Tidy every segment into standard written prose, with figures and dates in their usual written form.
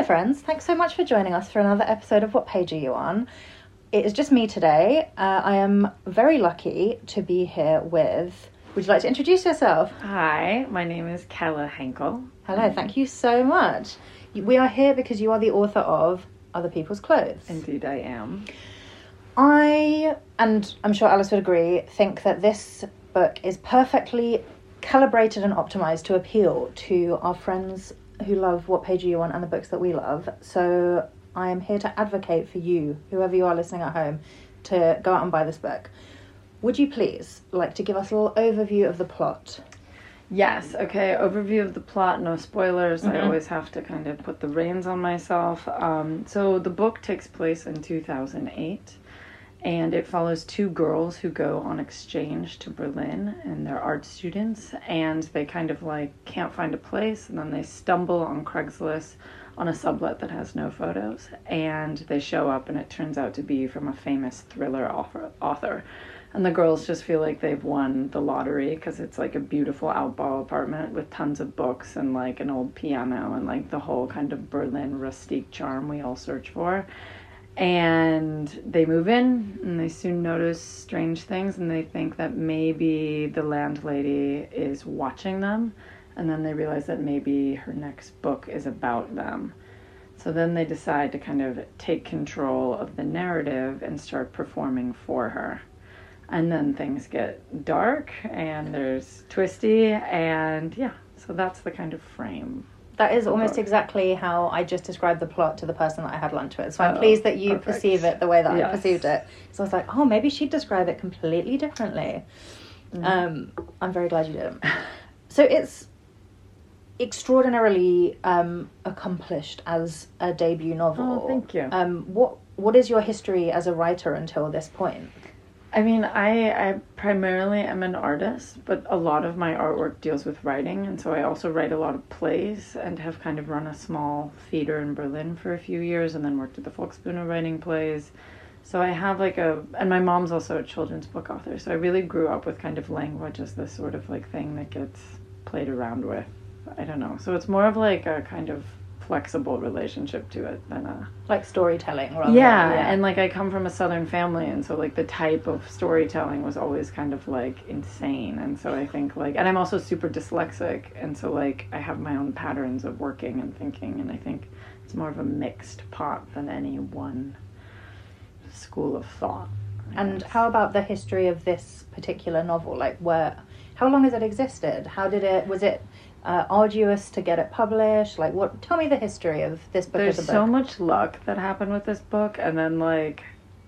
friends, thanks so much for joining us for another episode of What Page Are You On? It is just me today. I am very lucky to be here with... Would you like to introduce yourself? Hi, my name is Kella Henkel. Hello, thank you so much. We are here because you are the author of Other People's Clothes. Indeed I am. I, and I'm sure Alice would agree, think that this book is perfectly calibrated and optimized to appeal to our friends who love What Page Are You On and the books that we love. So I am here to advocate for you, whoever you are listening at home, to go out and buy this book. Would you please like to give us a little overview of the plot? Yes, okay, overview of the plot, no spoilers. I always have to kind of put the reins on myself. So the book takes place in 2008, and it follows two girls who go on exchange to Berlin, and they're art students, and they kind of like can't find a place, and then they stumble on Craigslist on a sublet that has no photos, and they show up, and it turns out to be from a famous thriller author. And the girls just feel like they've won the lottery because it's like a beautiful outball apartment with tons of books and like an old piano and like the whole kind of Berlin rustique charm we all search for. And they move in and they soon notice strange things, and they think that maybe the landlady is watching them. And then they realize that maybe her next book is about them. So then they decide to kind of take control of the narrative and start performing for her. And then things get dark and there's twisty, and yeah, so that's the kind of frame. That is almost exactly how I just described the plot to the person that I had lunch with. So I'm pleased that you perceive it the way that I perceived it. So I was like, oh, maybe she'd describe it completely differently. I'm very glad you did. So it's extraordinarily accomplished as a debut novel. Oh, thank you. What is your history as a writer until this point? I mean, I primarily am an artist, but a lot of my artwork deals with writing, and so I also write a lot of plays and have kind of run a small theater in Berlin for a few years and then worked at the Volksbühne writing plays. So I have and my mom's also a children's book author, so I really grew up with kind of language as this sort of like thing that gets played around with. I don't know. So it's more of like a kind of flexible relationship to it than a... Like storytelling, rather. Yeah, and like I come from a Southern family, and so like the type of storytelling was always kind of like insane. And so I think like... And I'm also super dyslexic, and so like I have my own patterns of working and thinking, and I think it's more of a mixed pot than any one school of thought. And how about the history of this particular novel? Like how long has it existed? Was it arduous to get it published? Like, tell me the history of this book. There's so much luck that happened with this book, and then like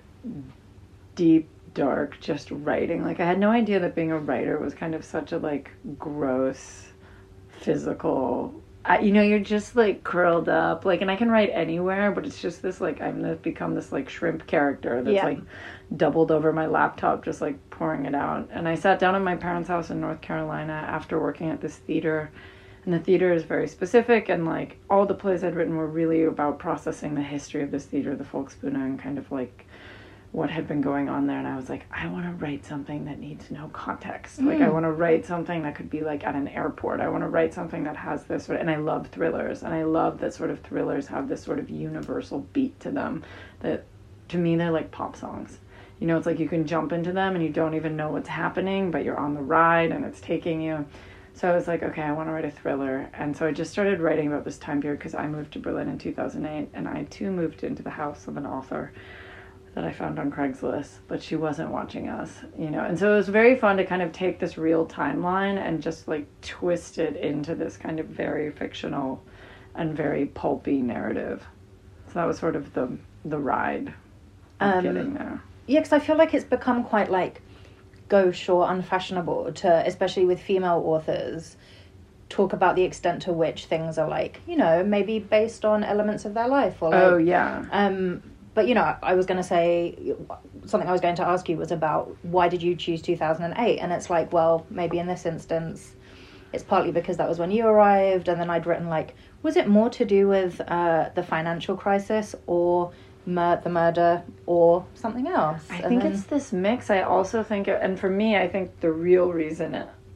deep, dark, just writing. Like I had no idea that being a writer was kind of such a like gross, physical... you're just like curled up, like, and I can write anywhere, but it's just this like I'm gonna become this like shrimp character that's like doubled over my laptop, just like pouring it out. And I sat down at my parents' house in North Carolina after working at this theater, and the theater is very specific, and like all the plays I'd written were really about processing the history of this theater, the Volksbühne, and kind of like what had been going on there. And I was like, I want to write something that needs no context. Like I want to write something that could be like at an airport. I want to write something that has this sort of, and I love thrillers, and I love that sort of thrillers have this sort of universal beat to them that to me they're like pop songs. It's like you can jump into them and you don't even know what's happening, but you're on the ride and it's taking you. So I was like, okay, I want to write a thriller. And so I just started writing about this time period because I moved to Berlin in 2008, and I too moved into the house of an author that I found on Craigslist, but she wasn't watching us, And so it was very fun to kind of take this real timeline and just like twist it into this kind of very fictional and very pulpy narrative. So that was sort of the ride of getting there. Yeah, because I feel like it's become quite like gauche or unfashionable to, especially with female authors, talk about the extent to which things are like, maybe based on elements of their life or like... Oh, yeah. But, I was going to say, something I was going to ask you was about why did you choose 2008? And it's like, well, maybe in this instance, it's partly because that was when you arrived, and then I'd written like, was it more to do with the financial crisis or the murder or something else? I think it's this mix. I also think, and for me, I think the real reason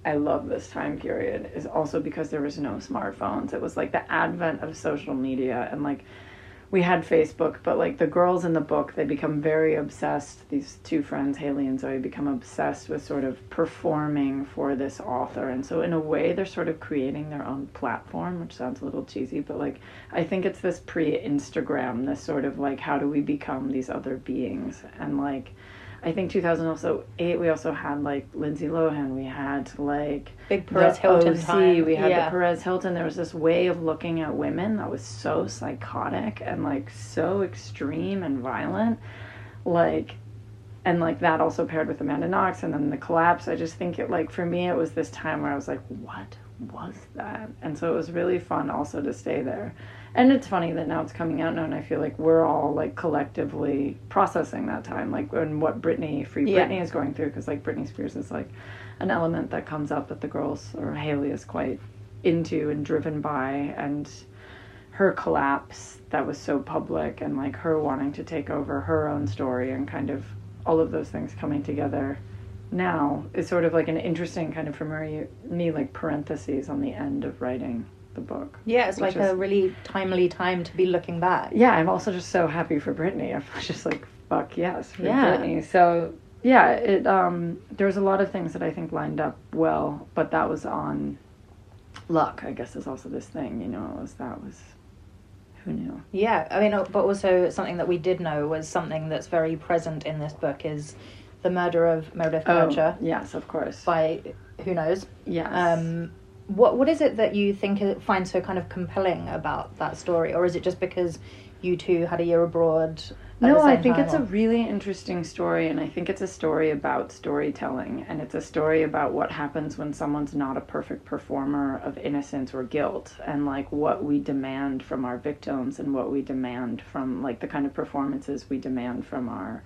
I love this time period is also because there was no smartphones. It was like the advent of social media, and like we had Facebook, but like the girls in the book, they become very obsessed. These two friends, Haley and Zoe, become obsessed with sort of performing for this author. And so in a way, they're sort of creating their own platform, which sounds a little cheesy, but like I think it's this pre-Instagram, this sort of like, how do we become these other beings? And like, I think 2008, we also had like Lindsay Lohan. We had like big Perez Hilton OC. time. We had the Perez Hilton. There was this way of looking at women that was so psychotic and like so extreme and violent, like, and like that also paired with Amanda Knox and then the collapse. I just think it, like, for me, it was this time where I was like, what was that? And so it was really fun also to stay there. And it's funny that now it's coming out now, and I feel like we're all like collectively processing that time, like when what Britney is going through, because like Britney Spears is like an element that comes up that the girls, or Haley, is quite into and driven by, and her collapse that was so public, and like her wanting to take over her own story, and kind of all of those things coming together now is sort of like an interesting kind of, for me, like parentheses on the end of writing the book. Yeah, it's like a really timely time to be looking back. Yeah, I'm also just so happy for Britney. I'm just like, fuck yes for Britney. So yeah, it there was a lot of things that I think lined up well, but that was on luck, I guess, is also this thing, you know, that was who knew? Yeah, I mean, but also something that we did know was something that's very present in this book is the murder of Meredith Kercher. Yes, of course. By who knows? Yes. What is it that you find so kind of compelling about that story, or is it just because you two had a year abroad? No, I think it's a really interesting story, and I think it's a story about storytelling, and it's a story about what happens when someone's not a perfect performer of innocence or guilt, and like what we demand from our victims, and what we demand from like the kind of performances we demand from our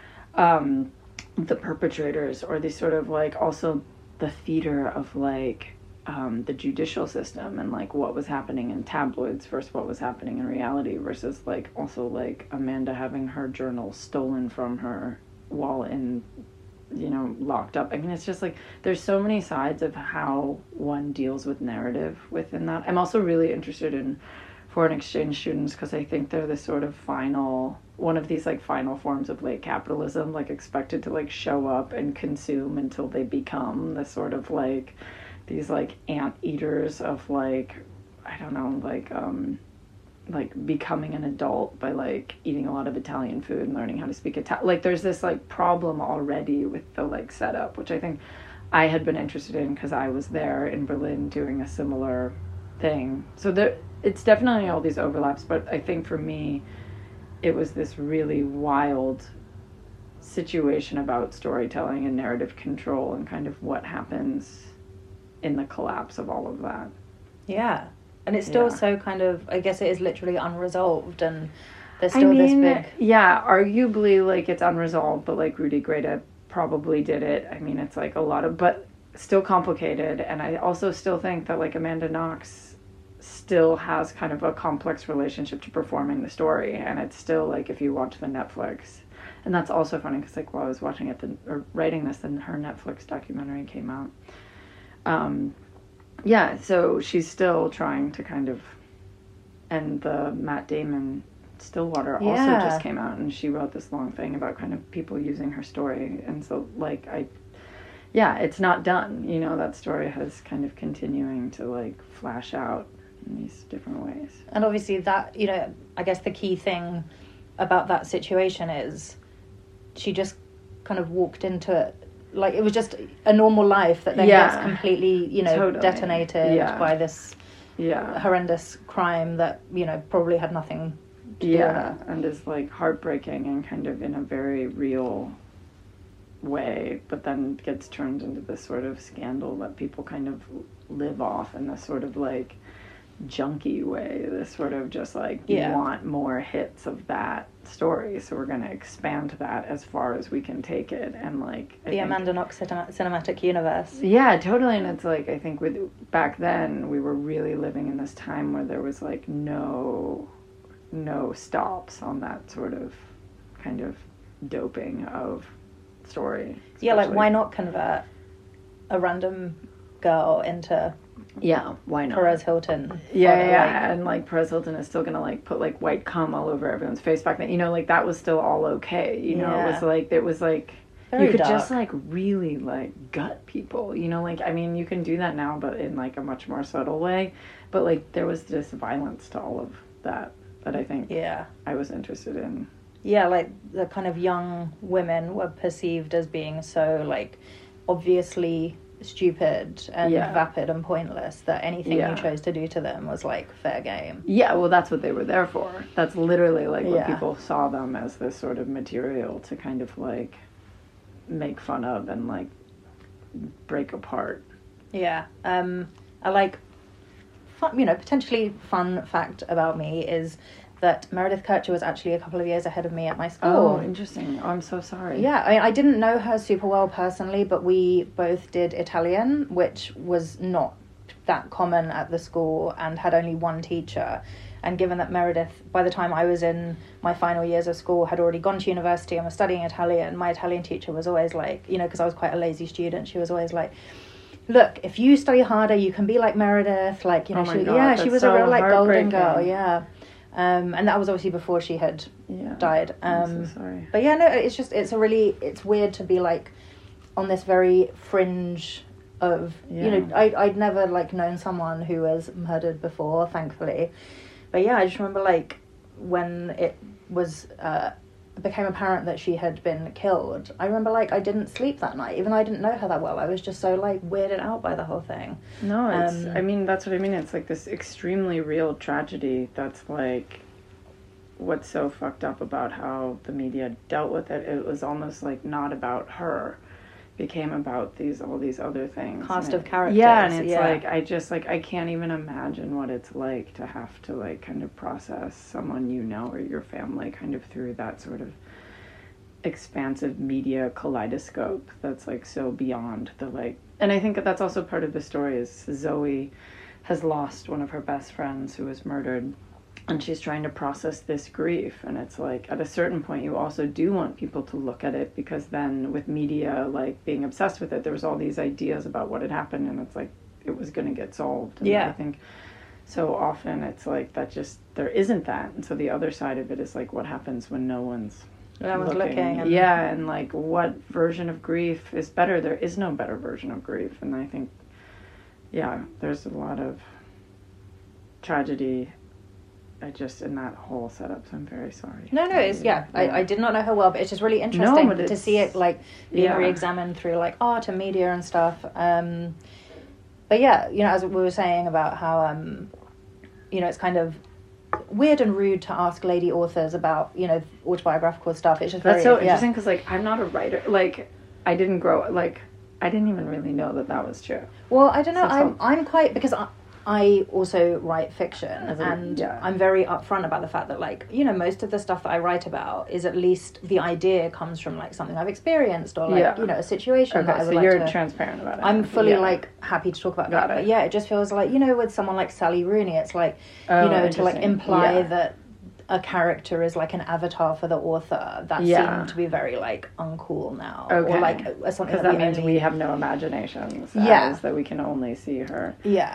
the perpetrators, or the sort of like also the theater of like the judicial system, and like what was happening in tabloids versus what was happening in reality, versus like also like Amanda having her journal stolen from her while in, you know, locked up. I mean, it's just like there's so many sides of how one deals with narrative within that. I'm also really interested in foreign exchange students because I think they're the sort of one of these like final forms of late capitalism, like expected to like show up and consume until they become the sort of like these like anteaters of like, I don't know, like becoming an adult by like eating a lot of Italian food and learning how to speak Italian. Like there's this like problem already with the like setup, which I think I had been interested in because I was there in Berlin doing a similar thing. So it's definitely all these overlaps, but I think for me it was this really wild situation about storytelling and narrative control and kind of what happens in the collapse of all of that. Yeah. And it's still so kind of, I guess it is literally unresolved, and there's still this big... Yeah, arguably, like, it's unresolved, but, like, Rudy Greta probably did it. I mean, it's, like, a lot of... But still complicated, and I also still think that, like, Amanda Knox still has kind of a complex relationship to performing the story, and it's still, like, if you watch the Netflix... And that's also funny, because, like, while I was watching it, or writing this, then her Netflix documentary came out. Yeah, so she's still trying to kind of, and the Matt Damon Stillwater also just came out, and she wrote this long thing about kind of people using her story, and so like it's not done, you know, that story has kind of continuing to like flash out in these different ways. And obviously that, you know, I guess the key thing about that situation is she just kind of walked into it. Like, it was just a normal life that then gets completely, you know, detonated by this horrendous crime that, you know, probably had nothing to do with her. And is, like, heartbreaking and kind of in a very real way, but then gets turned into this sort of scandal that people kind of live off in this sort of, like, junky way, this sort of just like want more hits of that story, so we're going to expand that as far as we can take it, and like the Amanda Knox cinematic universe. Yeah, totally. And it's like, I think with back then we were really living in this time where there was like no stops on that sort of kind of doping of story. Yeah, like why not convert a random girl into Yeah, why not? Perez Hilton. Yeah, and like Perez Hilton is still gonna like put like white cum all over everyone's face back then. You know, like that was still all okay. You know, it was like very you could dark. just like really like gut people. You know, like I mean, you can do that now, but in like a much more subtle way. But like there was this violence to all of that I think I was interested in. Yeah, like the kind of young women were perceived as being so like obviously stupid and vapid and pointless that anything you chose to do to them was like fair game. Yeah, well that's what they were there for. That's literally like what people saw them as, this sort of material to kind of like make fun of and like break apart. Yeah. I like fun, potentially fun fact about me is that Meredith Kercher was actually a couple of years ahead of me at my school. Oh, interesting. Oh, I'm so sorry. Yeah, I didn't know her super well personally, but we both did Italian, which was not that common at the school and had only one teacher. And given that Meredith, by the time I was in my final years of school, had already gone to university and was studying Italian, my Italian teacher was always like, because I was quite a lazy student, she was always like, look, if you study harder, you can be like Meredith. Like, she was a real like golden girl. Yeah. And that was obviously before she had died. I'm so sorry. But yeah, no, it's weird to be like on this very fringe of, I'd never like known someone who was murdered before, thankfully. But yeah, I just remember like when it was, became apparent that she had been killed, I remember like I didn't sleep that night, even though I didn't know her that well. I was just so like weirded out by the whole thing. No, that's what I mean. It's like this extremely real tragedy that's like what's so fucked up about how the media dealt with it. It was almost like not about her. It became about all these other things. Cast of characters. Yeah, and it's like I can't even imagine what it's like to have to like kind of process someone or your family kind of through that sort of expansive media kaleidoscope that's like so beyond the like. And I think that's also part of the story is Zoe has lost one of her best friends who was murdered, and she's trying to process this grief. And it's like at a certain point you also do want people to look at it, because then with media like being obsessed with it, there was all these ideas about what had happened, and it's like it was going to get solved. And I think so often it's like that just there isn't that, and so the other side of it is like what happens when no one's looking. And like what version of grief is better? There is no better version of grief. And I think there's a lot of tragedy in that whole setup, so I'm very sorry. No, it's I did not know her well, but it's just really interesting to see it like being re-examined through like art and media and stuff. But as we were saying about how it's kind of weird and rude to ask lady authors about autobiographical stuff. It's just that's so interesting, because like I'm not a writer. Like I didn't grow like I didn't even really know that was true. Well, I don't know. I'm quite, because I also write fiction, and I'm very upfront about the fact that like most of the stuff that I write about is at least the idea comes from like something I've experienced or like a situation that I would so like you're to. Transparent about it. I'm fully like happy to talk about that. But it just feels like with someone like Sally Rooney, it's like to like imply that a character is like an avatar for the author, that seemed to be very like uncool now, or like something that means we have no imaginations. That we can only see her.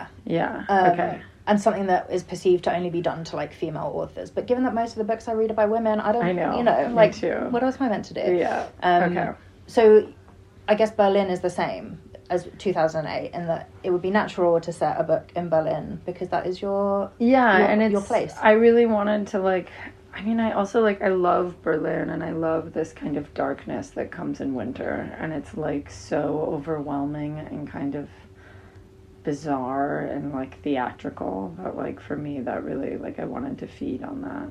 And something that is perceived to only be done to like female authors. But given that most of the books I read are by women, I know like what else am I meant to do? So I guess Berlin is the same as 2008, and that it would be natural to set a book in Berlin because that is your place. I really wanted to like, I also like, I love Berlin, and I love this kind of darkness that comes in winter, and it's like so overwhelming and kind of bizarre and like theatrical, but like for me that really like I wanted to feed on that.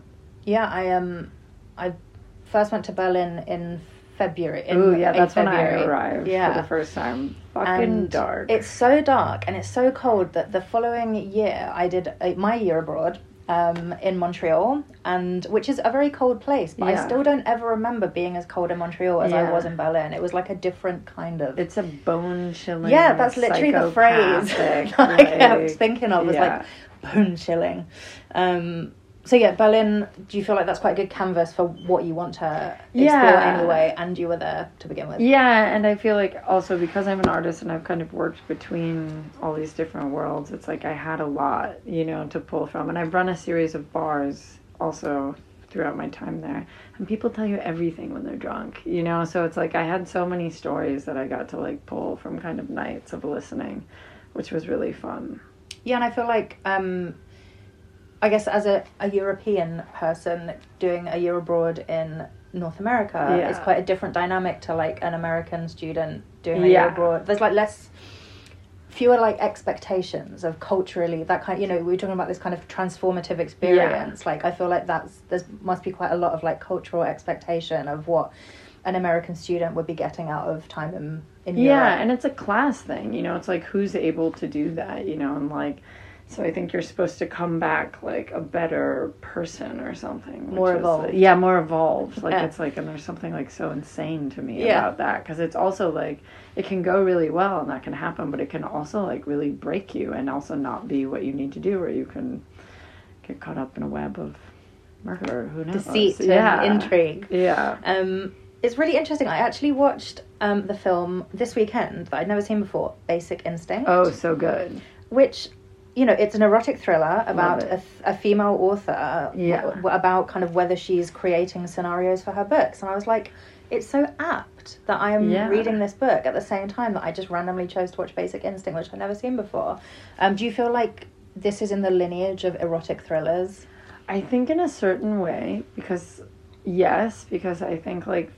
I first went to Berlin in February. That's when I arrived for the first time. Fucking dark. It's so dark and it's so cold that the following year I did my year abroad in Montreal, and which is a very cold place, but I still don't ever remember being as cold in Montreal as I was in Berlin. It was like a different kind of. It's a bone chilling. Yeah, that's literally the phrase I kept thinking of was like bone chilling. So yeah, Berlin, do you feel like that's quite a good canvas for what you want to explore Yeah. anyway, and you were there to begin with? Yeah, and I feel like also because I'm an artist and I've kind of worked between all these different worlds, it's like I had a lot, you know, to pull from. And I've run a series of bars also throughout my time there. And people tell you everything when they're drunk, you know? So it's like I had so many stories that I got to like pull from kind of nights of listening, which was really fun. Yeah, and I feel like, I guess as a European person doing a year abroad in North America, it's quite a different dynamic to like an American student doing a year abroad. There's like fewer like expectations of culturally that kind, you know, we were talking about this kind of transformative experience. Like I feel like there must be quite a lot of like cultural expectation of what an American student would be getting out of time in Europe. Yeah, and it's a class thing, you know, it's like who's able to do that, you know, and like so I think you're supposed to come back like a better person or something. More evolved. More evolved. Like it's like, and there's something like so insane to me about that. Because it's also like, it can go really well and that can happen, but it can also like really break you and also not be what you need to do, or you can get caught up in a web of murder, who knows. Deceit and intrigue. Yeah. It's really interesting. I actually watched the film this weekend that I'd never seen before, Basic Instinct. Oh, so good. Which, you know, it's an erotic thriller about a female author about kind of whether she's creating scenarios for her books. And I was like, it's so apt that I am reading this book at the same time that I just randomly chose to watch Basic Instinct, which I'd never seen before. Do you feel like this is in the lineage of erotic thrillers? I think in a certain way, because I think like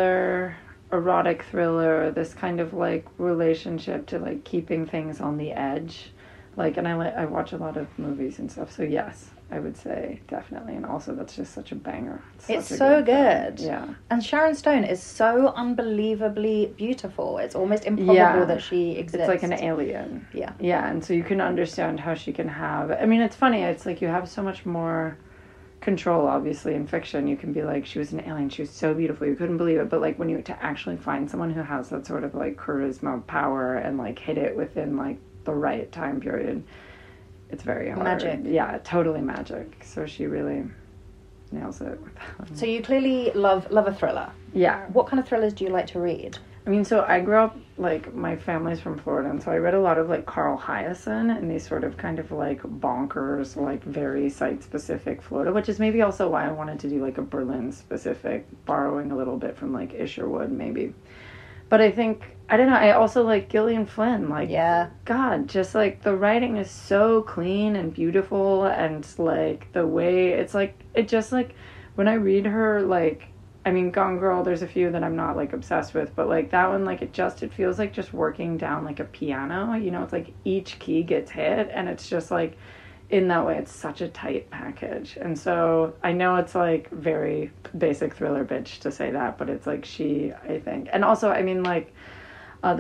erotic thriller, this kind of like relationship to like keeping things on the edge. Like, and I watch a lot of movies and stuff, so yes, I would say definitely. And also, that's just such a banger. It's so good. Yeah. And Sharon Stone is so unbelievably beautiful. It's almost improbable that she exists. It's like an alien. Yeah. Yeah, and so you can understand how she can have... I mean, it's funny. It's like you have so much more control, obviously, in fiction. You can be like, she was an alien. She was so beautiful. You couldn't believe it. But, like, when you to actually find someone who has that sort of, like, charisma, power, and, like, hit it within, like, the right time period, it's very hard. Magic. Yeah, totally magic. So she really nails it with that one. So you clearly love a thriller. Yeah. What kind of thrillers do you like to read? I mean, so I grew up, like, my family's from Florida, and so I read a lot of, like, Carl Hiaasen and these sort of kind of, like, bonkers, like, very site-specific Florida, which is maybe also why I wanted to do, like, a Berlin-specific, borrowing a little bit from, like, Isherwood, maybe. But I think, I don't know, I also like Gillian Flynn. Like, God, just like the writing is so clean and beautiful, and like the way it's like, it just like, when I read her, like, I mean, Gone Girl, there's a few that I'm not like obsessed with, but like that one, like it feels like just working down like a piano, you know, it's like each key gets hit, and it's just like, in that way, it's such a tight package. And so I know it's like very basic thriller bitch to say that, but it's like I think. And also, I mean, like, the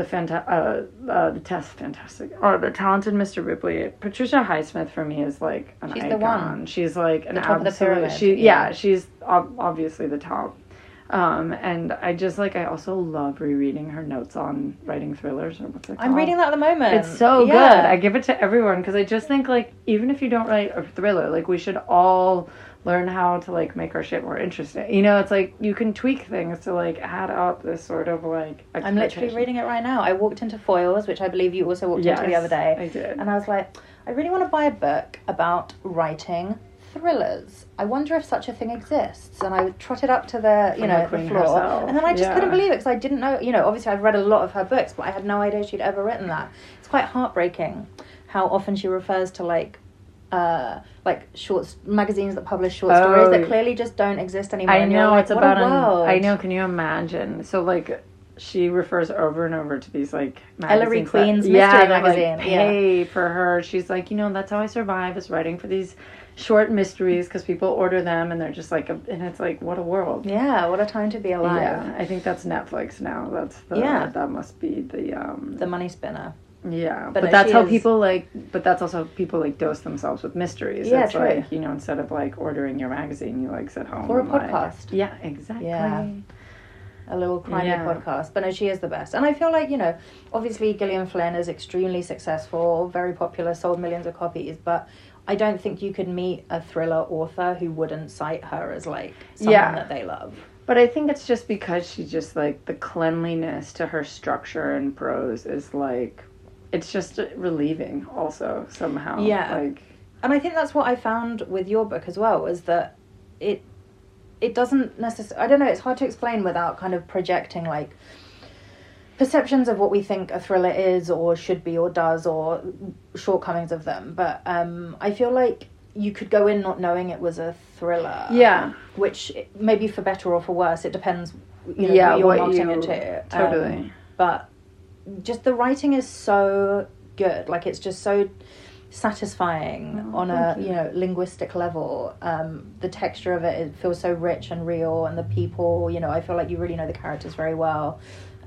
Talented Mr. Ripley. Patricia Highsmith for me is like an icon. The one. She's like an top absolute. Of the pyramid. She's obviously the top. And I just like, I also love rereading her notes on writing thrillers, or what's it called? I'm reading that at the moment. It's so good. I give it to everyone because I just think like, even if you don't write a thriller, like we should all learn how to like make our shit more interesting. You know, it's like you can tweak things to like add up this sort of like I'm literally reading it right now. I walked into Foyles, which I believe you also walked into the other day. I did. And I was like, I really want to buy a book about writing thrillers. I wonder if such a thing exists. And I trotted up to the floor herself. and then I just couldn't believe it because I didn't know, obviously I've read a lot of her books, but I had no idea she'd ever written that. It's quite heartbreaking how often she refers to like magazines that publish short stories that clearly just don't exist anymore. I know, it's about world. I know, can you imagine? So like she refers over and over to these like magazines. Ellery Queen's mystery magazine. Like, pay for her. She's like, that's how I survive, is writing for these short mysteries because people order them, and they're just like, and it's like, what a world. Yeah, what a time to be alive. Yeah, I think that's Netflix now. That must be the money spinner. Yeah, but that's how people but that's also people like dose themselves with mysteries. Yeah, it's true. Like, instead of like ordering your magazine, you like sit home or a and, podcast. Yeah, exactly. Yeah. a little crimey Yeah. podcast. But no, she is the best. And I feel like, you know, obviously Gillian Flynn is extremely successful, very popular, sold millions of copies, but I don't think you could meet a thriller author who wouldn't cite her as, like, someone Yeah. that they love. But I think it's just because she just, like, the cleanliness to her structure and prose is, like, it's just relieving also somehow. Yeah. Like, And I think that's what I found with your book as well, is that it doesn't necessarily... I don't know, it's hard to explain without kind of projecting, like, perceptions of what we think a thriller is or should be or does, or shortcomings of them. But I feel like you could go in not knowing it was a thriller. yeah. Which, maybe for better or for worse, it depends, you know, Yeah, what you're what marketing you- into. Totally. But just the writing is so good. Like, it's just so satisfying on a, thank you. you know, linguistic level. The texture of it feels so rich and real, and the people, you know, I feel like you really know the characters very well.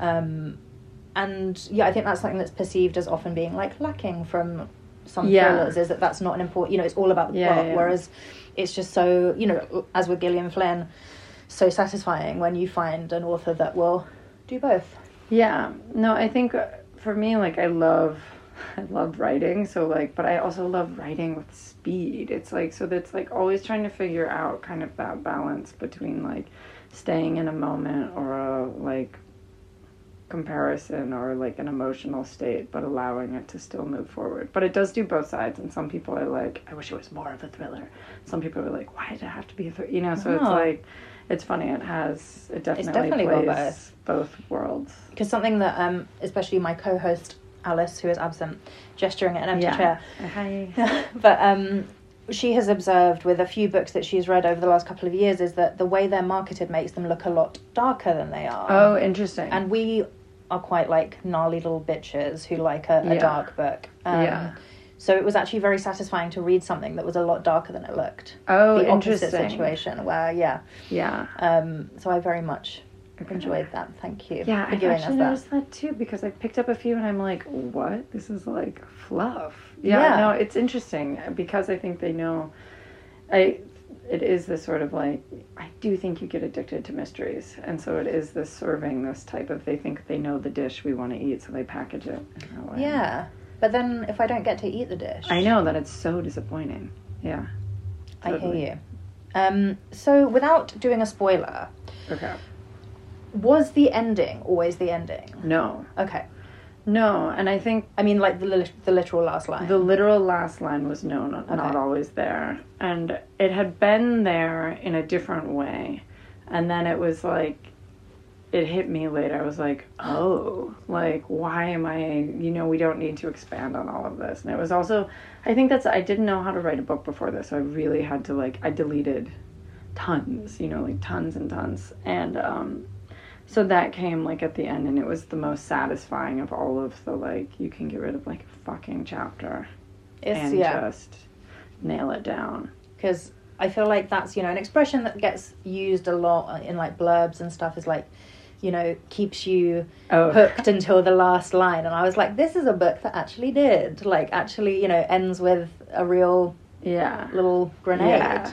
And yeah, I think that's something that's perceived as often being, like, lacking from some Yeah. thrillers, is that that's not an important, you know, it's all about the Yeah, plot, yeah. whereas it's just so, you know, as with Gillian Flynn, so satisfying when you find an author that will do both. Yeah. No, I think for me, like, I love writing, so, like, but I also love writing with speed. It's like, so that's, like, always trying to figure out kind of that balance between, like, staying in a moment or a, like, comparison or, like, an emotional state, but allowing it to still move forward. But it does do both sides, and some people are like, I wish it was more of a thriller. Some people are like, why did it have to be a thriller? You know, so it's Oh. like, it's funny, it definitely definitely got plays both worlds. Because something that, especially my co-host Alice, who is absent, gesturing at an empty chair, Hi. but she has observed with a few books that she's read over the last couple of years is that the way they're marketed makes them look a lot darker than they are. Oh, interesting. And we are quite like gnarly little bitches who like a Yeah. dark book. Yeah. So it was actually very satisfying to read something that was a lot darker than it looked. Oh, The opposite interesting. situation where, yeah. Yeah. So I very much enjoyed that. Thank you Yeah, for I've giving us actually that. noticed that too, because I picked up a few and I'm like, what? This is like fluff. Yeah, Yeah. no, it's interesting because I think they know. It is this sort of like, I do think you get addicted to mysteries, and so it is this serving this type of, they think they know the dish we want to eat, so they package it in that way. Yeah. But then if I don't get to eat the dish... I know that it's so disappointing. Yeah. I Totally. hear you. So without doing a spoiler, Okay. was the ending always the ending? No. Okay. No, and I think I mean, like the literal last line. the literal last line was no, not Okay. always there. And it had been there in a different way. And then it was like, it hit me later. I was like, oh, like, why am I, we don't need to expand on all of this. And it was also, I think I didn't know how to write a book before this. So I really had to, like, I deleted tons, like tons and tons. And, so that came, like, at the end, and it was the most satisfying of all of the, like, you can get rid of, like, a fucking chapter and just nail it down. Because I feel like that's, an expression that gets used a lot in, like, blurbs and stuff is, like, keeps you hooked until the last line. And I was like, this is a book that actually did. Like, actually, ends with a real little grenade. Yeah.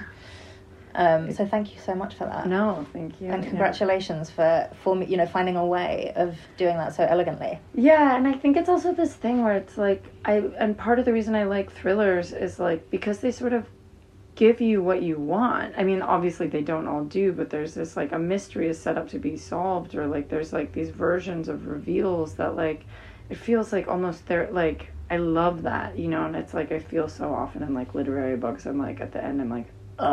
So thank you so much for that. No, thank you. And congratulations for finding a way of doing that so elegantly. Yeah, and I think it's also this thing where it's like, and part of the reason I like thrillers is like, because they sort of give you what you want. I mean, obviously they don't all do, but there's this, like, a mystery is set up to be solved, or like there's like these versions of reveals that, like, it feels like almost they're like, I love that, and it's like, I feel so often in, like, literary books, I'm like, at the end I'm like,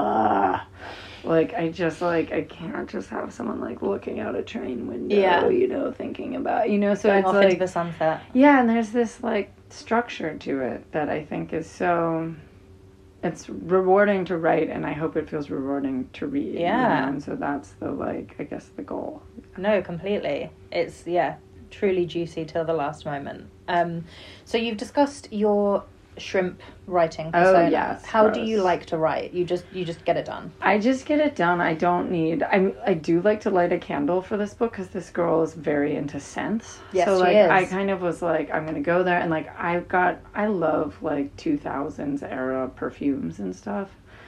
like, I just, like, I can't just have someone, like, looking out a train window, thinking about, so Going it's off like, into the sunset. yeah, and there's this, like, structure to it that I think is so, it's rewarding to write, and I hope it feels rewarding to read. Yeah. And so that's the, like, I guess the goal. No, completely. It's, truly juicy till the last moment. So you've discussed your shrimp writing persona. Oh, yes. How do gross. you like to write? You just get it done. I just get it done. I don't need... I do like to light a candle for this book, because this girl is very into scents. Yes, so, she like, is. I kind of was like, I'm going to go there, and, like, I love, like, 2000s era perfumes and stuff.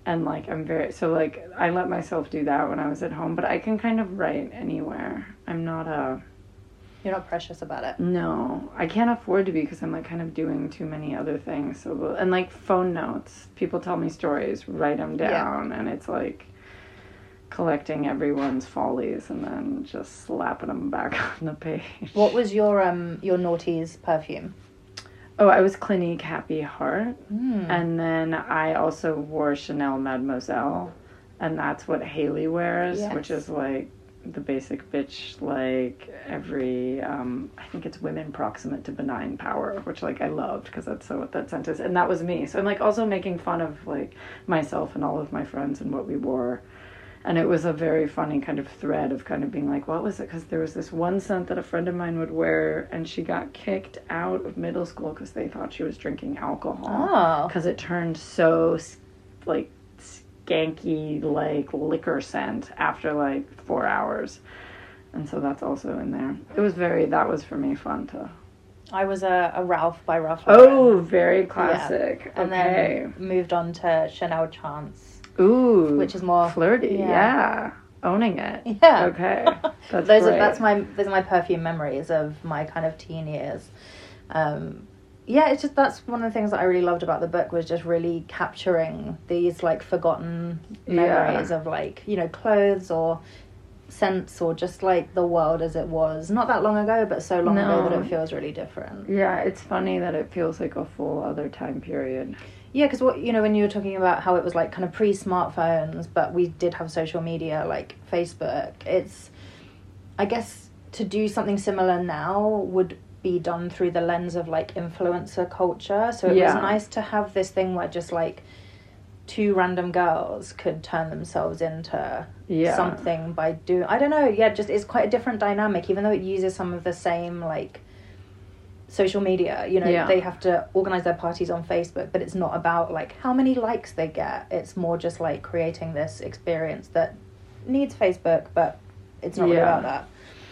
And, like, I'm very... So, like, I let myself do that when I was at home. But I can kind of write anywhere. I'm not a... You're not precious about it. No. I can't afford to be because I'm, like, kind of doing too many other things. So, and, like, phone notes. People tell me stories. Write them down. Yeah. And it's, like, collecting everyone's follies and then just slapping them back on the page. What was your noughties perfume? Oh, I was Clinique Happy Heart. And then I also wore Chanel Mademoiselle. And that's what Haley wears, which is like the basic bitch, like every, I think it's women proximate to benign power, which like I loved because that's so what that scent is. And that was me. So I'm like also making fun of like myself and all of my friends and what we wore. And it was a very funny kind of thread of kind of being like, what was it? Because there was this one scent that a friend of mine would wear, and she got kicked out of middle school because they thought she was drinking alcohol. Because it turned so, like, skanky, like, liquor scent after, like, 4 hours. And so that's also in there. It was that was for me fun to... I was a Ralph by Ralph Lauren. Oh, very classic. Yeah. And then moved on to Chanel Chance. Ooh, which is more flirty. Yeah, owning it. Yeah. Okay, that's those great. Those are my perfume memories of my kind of teen years. Yeah, it's just that's one of the things that I really loved about the book was just really capturing these like forgotten memories of like, you know, clothes or scents or just like the world as it was not that long ago, but so long ago that it feels really different. Yeah, it's funny that it feels like a full other time period. Yeah, because what, you know, when you were talking about how it was like kind of pre-smartphones, but we did have social media like Facebook, it's, I guess, to do something similar now would be done through the lens of like influencer culture. So it was nice to have this thing where just like two random girls could turn themselves into something by doing, I don't know, just it's quite a different dynamic, even though it uses some of the same like social media, you know, they have to organize their parties on Facebook, but it's not about like how many likes they get. It's more just like creating this experience that needs Facebook, but it's not really about that.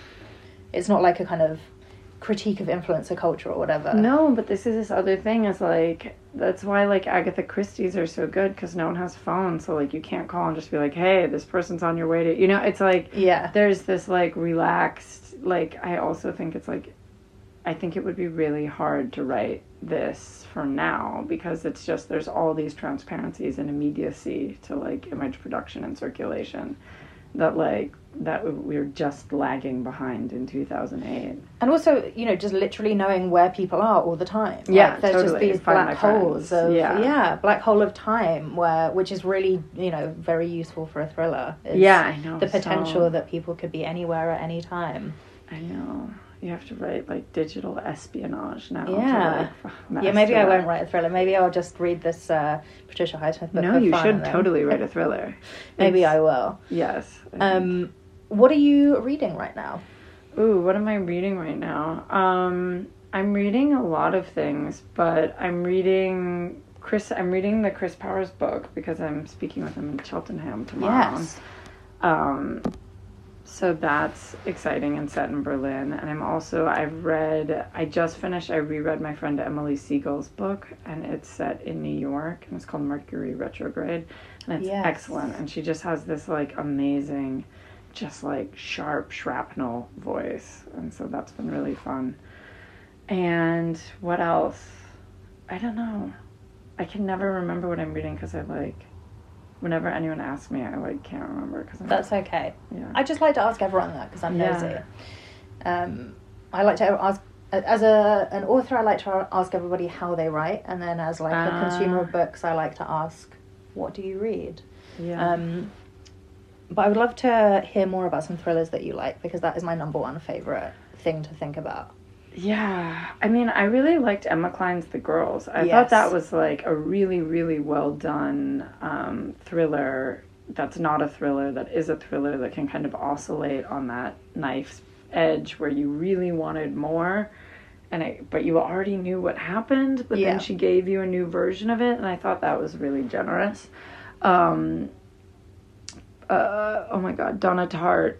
It's not like a kind of critique of influencer culture or whatever. No, but this is this other thing is like, that's why like Agatha Christie's are so good, because no one has phones, so like you can't call and just be like, hey, this person's on your way to, you know, it's like there's this like relaxed, like I also think it's like, I think it would be really hard to write this for now because it's just, there's all these transparencies and immediacy to like image production and circulation that like, that we're just lagging behind in 2008. And also, you know, just literally knowing where people are all the time. Like, there's just these black holes of, black hole of time which is really, you know, very useful for a thriller. I know. The potential that people could be anywhere at any time. I know. You have to write, like, digital espionage now. Yeah. Maybe I won't write a thriller. Maybe I'll just read this Patricia Highsmith book. No, you should totally write a thriller. Maybe I will. Yes. What are you reading right now? Ooh, what am I reading right now? I'm reading a lot of things, but I'm reading the Chris Powers book because I'm speaking with him in Cheltenham tomorrow. Yes. So that's exciting and set in Berlin. And I reread my friend Emily Siegel's book, and it's set in New York, and it's called Mercury Retrograde. And it's excellent. And she just has this, like, amazing, just, like, sharp shrapnel voice. And so that's been really fun. And what else? I don't know. I can never remember what I'm reading because I, like... Whenever anyone asks me, I like can't remember. That's okay. Yeah. I just like to ask everyone that because I'm nosy. I like to ask, as an author, I like to ask everybody how they write, and then as like a consumer of books, I like to ask, what do you read? Yeah. But I would love to hear more about some thrillers that you like, because that is my number one favorite thing to think about. Yeah, I mean, I really liked Emma Cline's The Girls. I thought that was, like, a really, really well-done thriller that's not a thriller, that is a thriller that can kind of oscillate on that knife's edge where you really wanted more, but you already knew what happened, but then she gave you a new version of it, and I thought that was really generous. Oh my God, Donna Tartt,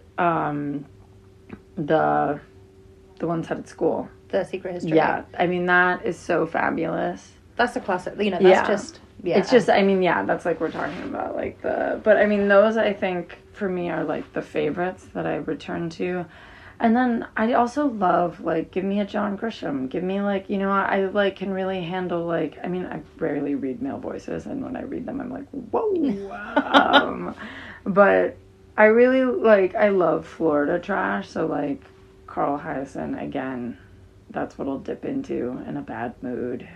the one set at school. The Secret History. Yeah, I mean, that is so fabulous. that's a classic. You know, Yeah. that's just yeah. It's just, I mean, yeah, that's like we're talking about, like but I mean, those I think for me are like the favorites that I return to. And then I also love, like, give me a John Grisham. Give me, like, you know, I like, can really handle, like, I mean, I rarely read male voices, and when I read them, I'm like, whoa. But I really, like, I love Florida trash, so, like, Carl Hyacin, again, that's what I'll dip into in a bad mood.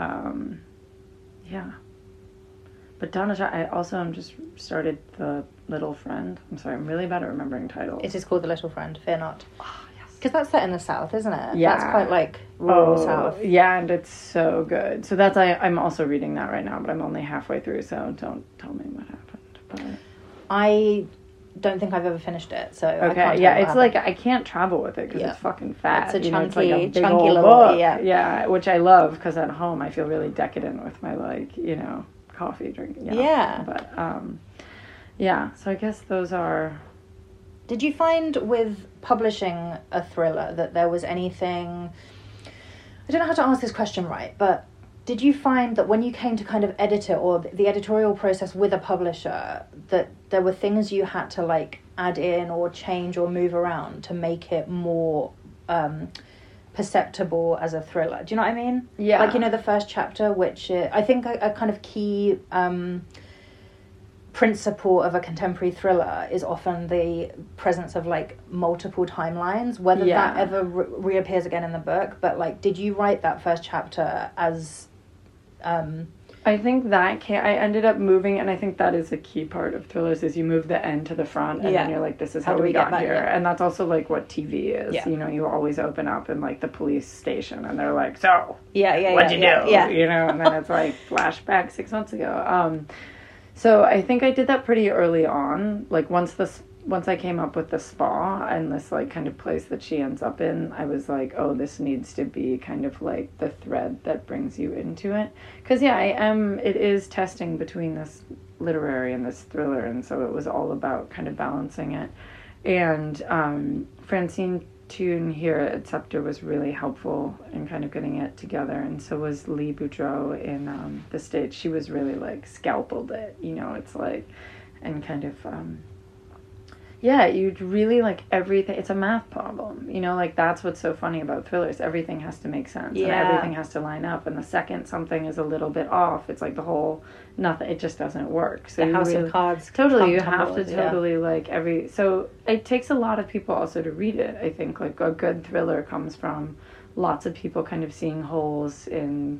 Yeah. But Donna, I also just started The Little Friend. I'm sorry, I'm really bad at remembering titles. It is called The Little Friend. Fear not. Oh, yes. Because that's set in the South, isn't it? Yeah. That's quite like rural South. Yeah, and it's so good. So that's I'm also reading that right now, but I'm only halfway through, so don't tell me what happened. But I don't think I've ever finished it, so I okay, can't yeah, tell you it's what like happened. I can't travel with it because Yeah. it's fucking fat. It's a you know, it's like a chunky- big chunky old little- book. yeah. Which I love because at home I feel really decadent with my, like, you know, coffee drinking. Yeah. But yeah, so I guess those are. Did you find with publishing a thriller that there was anything... I don't know how to ask this question right, but did you find that when you came to kind of edit it, or the editorial process with a publisher, that there were things you had to, like, add in or change or move around to make it more perceptible as a thriller? Do you know what I mean? Yeah. Like, you know, the first chapter, which I think a kind of key principle of a contemporary thriller is often the presence of, like, multiple timelines, whether Yeah. that ever reappears again in the book. But, like, did you write that first chapter as I think that I ended up moving, and I think that is a key part of thrillers, is you move the end to the front, and Yeah. then you're like, this is How how do we we get got back here. here? And that's also, like, what TV is. Yeah. You know, you always open up in, like, the police station, and they're like, so, yeah what'd you do? yeah. You know, and then it's like, flashback 6 months ago. So I think I did that pretty early on. Like, once I came up with the spa and this, like, kind of place that she ends up in, I was like, oh, this needs to be kind of like the thread that brings you into it. Because, yeah, it is testing between this literary and this thriller, and so it was all about kind of balancing it. And Francine Toon here at Scepter was really helpful in kind of getting it together, and so was Lee Boudreau in the States. She was really, like, scalpeled it, you know, it's like, and kind of... yeah, you'd really, like, everything. It's a math problem, you know, like, that's what's so funny about thrillers. Everything has to make sense, and everything has to line up, and the second something is a little bit off, it's like the whole nothing, it just doesn't work. So The House really, of Cards. totally, you tumble, have to totally, like, so it takes a lot of people also to read it. I think, like, a good thriller comes from lots of people kind of seeing holes in,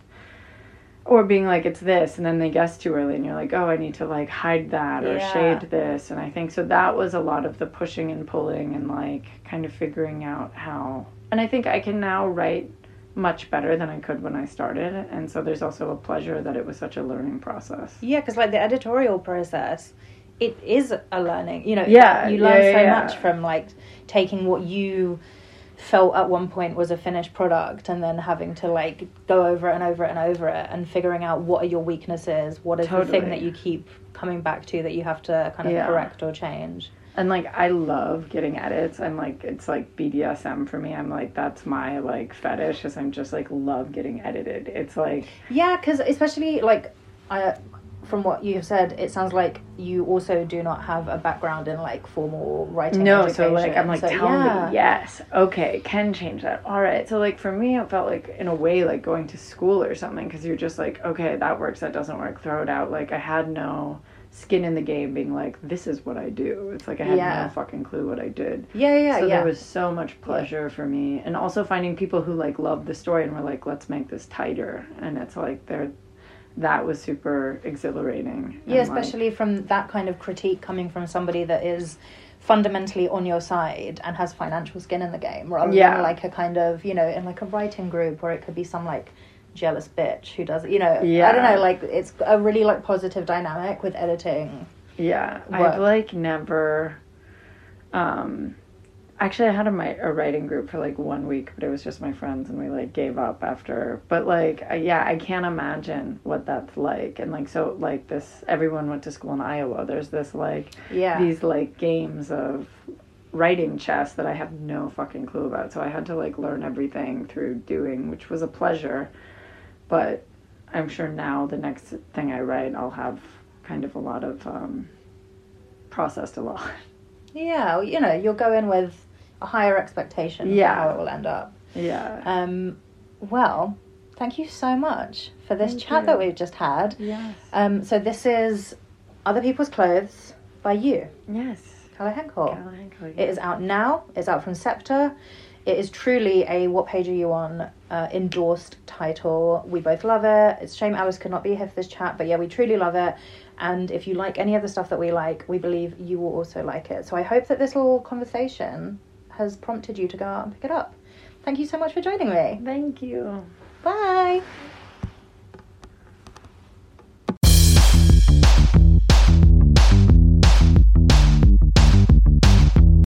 or being like, it's this, and then they guess too early, and you're like, oh, I need to, like, hide that or shade this. And I think, so that was a lot of the pushing and pulling and, like, kind of figuring out how, and I think I can now write much better than I could when I started, and so there's also a pleasure that it was such a learning process. Yeah, because, like, the editorial process, it is a learning, you know. Yeah, you learn so yeah. much from, like, taking what you felt at one point was a finished product and then having to, like, go over it and over it and over it and figuring out what are your weaknesses, what is the thing that you keep coming back to that you have to kind of correct or change. And, like, I love getting edits. I'm like, it's like BDSM for me. I'm like, that's my, like, fetish, is I'm just, like, love getting edited. It's like... Yeah, because especially, like, from what you have said, it sounds like you also do not have a background in, like, formal writing education. So, like, I'm like, so, tell me, yes, okay, can change that. All right. So, like, for me, it felt like, in a way, like, going to school or something, because you're just like, okay, that works, that doesn't work, throw it out. Like, I had no skin in the game being like, this is what I do. It's like I had no fucking clue what I did. So there was so much pleasure for me. And also finding people who, like, loved the story and were like, let's make this tighter. And it's like, that was super exhilarating. Yeah, especially from that kind of critique coming from somebody that is fundamentally on your side and has financial skin in the game, rather than, like, a kind of, you know, in, like, a writing group, or it could be some, like, jealous bitch who does, you know, I don't know, like, it's a really, like, positive dynamic with editing. Yeah, I've, like, never, actually, I had a writing group for, like, 1 week, but it was just my friends, and we, like, gave up after, but, like, I can't imagine what that's like. And, like, so, like, everyone went to school in Iowa, there's this, like, these, like, games of writing chess that I have no fucking clue about, so I had to, like, learn everything through doing, which was a pleasure. But I'm sure now the next thing I write, I'll have kind of a lot of processed a lot. Yeah, you know, you'll go in with a higher expectation of how it will end up. Yeah. Well, thank you so much for this Thank chat you. that we've just had. Yes. So this is Other People's Clothes by you, Yes. Calla Henkel. Calla Henkel, It is out now. It's out from Scepter. It is truly a What Page Are You On endorsed title. We both love it. It's a shame Alice could not be here for this chat, but yeah, we truly love it. And if you like any of the stuff that we like, we believe you will also like it. So I hope that this little conversation has prompted you to go out and pick it up. Thank you so much for joining me. Thank you. Bye.